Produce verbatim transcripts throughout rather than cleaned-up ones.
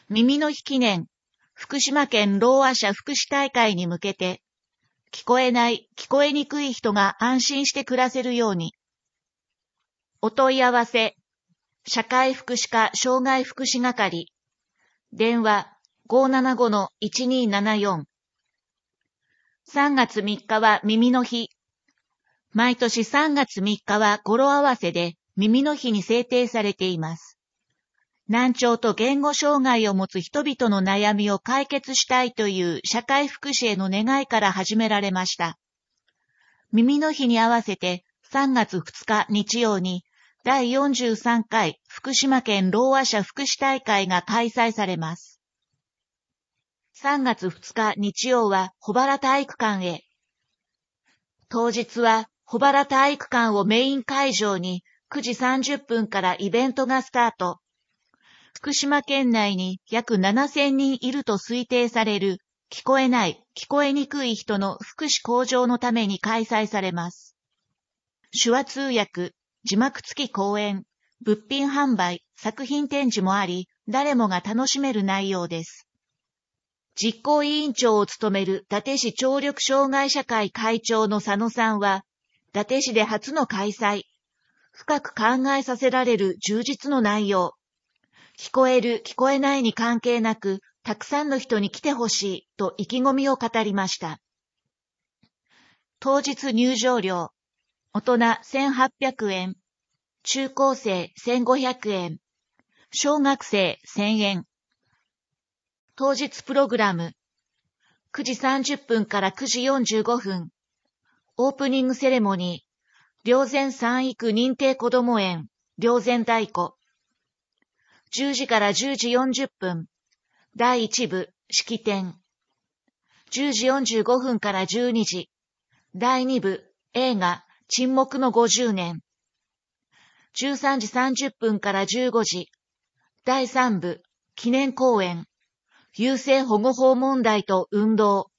耳の日記念、福島県ろうあ者福祉大会に向けて、聞こえない、聞こえにくい人が安心して暮らせるように。お問い合わせ、社会福祉課障害福祉係、電話 ごーななごのいちにーななよん。さんがつみっかは耳の日。毎年さんがつみっかは語呂合わせで耳の日に制定されています。難聴と言語障害を持つ人々の悩みを解決したいという社会福祉への願いから始められました。耳の日に合わせてさんがつふつか日曜にだいよんじゅうさんかい福島県ろうあ者福祉大会が開催されます。さんがつふつか日曜は保原体育館へ。当日は保原体育館をメイン会場にくじさんじゅっぷんからイベントがスタート。福島県内に約ななせんにんいると推定される聞こえない、聞こえにくい人の福祉向上のために開催されます。手話通訳、字幕付き講演、物品販売、作品展示もあり、誰もが楽しめる内容です。実行委員長を務める伊達市聴力障害者会会長の佐野さんは、伊達市で初の開催、深く考えさせられる充実の内容、聞こえる、聞こえないに関係なく、たくさんの人に来てほしいと意気込みを語りました。当日入場料、大人せんはっぴゃくえん、中高生せんごひゃくえん、小学生せんえん。当日プログラム、くじさんじゅっぷんからくじよんじゅうごふん、オープニングセレモニー、霊前産育認定こども園、霊前太鼓。じゅうじからじゅうじよんじゅっぷん、だいいち部、式典。じゅうじよんじゅうごふんからじゅうにじ、だいに部、映画、沈黙のごじゅうねん。じゅうさんじさんじゅっぷんからじゅうごじ、だいさん部、記念講演、優生保護法問題と運動。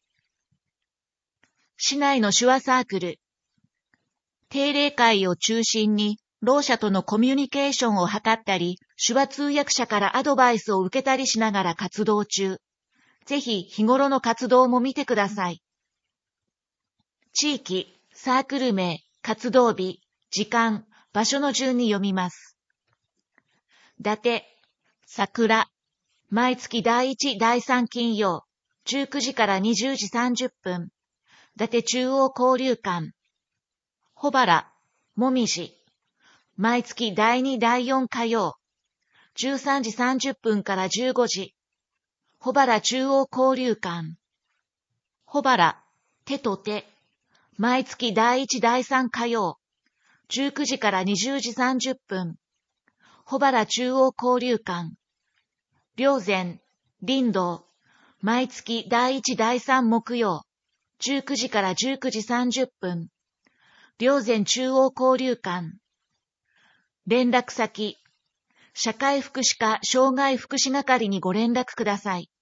市内の手話サークル。定例会を中心に、ろう者とのコミュニケーションを図ったり、手話通訳者からアドバイスを受けたりしながら活動中。ぜひ日頃の活動も見てください。地域、サークル名、活動日、時間、場所の順に読みます。伊達、桜、毎月だいいち、だいさん金曜、じゅうくじからにじゅうじさんじゅっぷん。伊達中央交流館。保原、もみじ。毎月だいに、だいよん火曜、じゅうさんじさんじゅっぷんからじゅうごじ。保原中央交流館。保原、手と手。毎月だいいち、だいさん火曜、じゅうくじからにじゅうじさんじゅっぷん。保原中央交流館。霊前、林道。毎月だいいち、だいさん木曜、じゅうくじからじゅうくじさんじゅっぷん。霊前中央交流館。連絡先、社会福祉課障害福祉係にご連絡ください。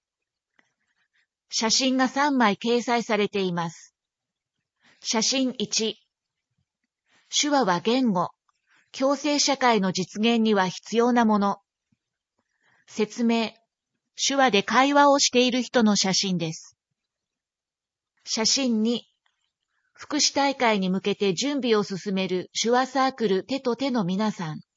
写真がさんまい掲載されています。写真いち。手話は言語、共生社会の実現には必要なもの。説明、手話で会話をしている人の写真です。写真に、福祉大会に向けて準備を進める手話サークル手と手の皆さん。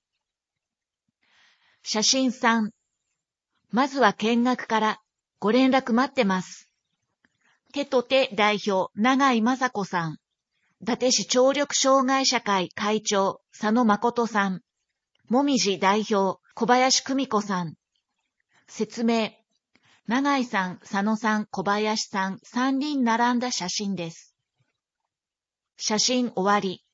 写真さん。まずは見学からご連絡待ってます。手と手代表永井雅子さん。伊達市聴力障害者会会長佐野誠さん。もみじ代表小林久美子さん。説明。永井さん、佐野さん、小林さん、さんにん並んだ写真です。写真終わり。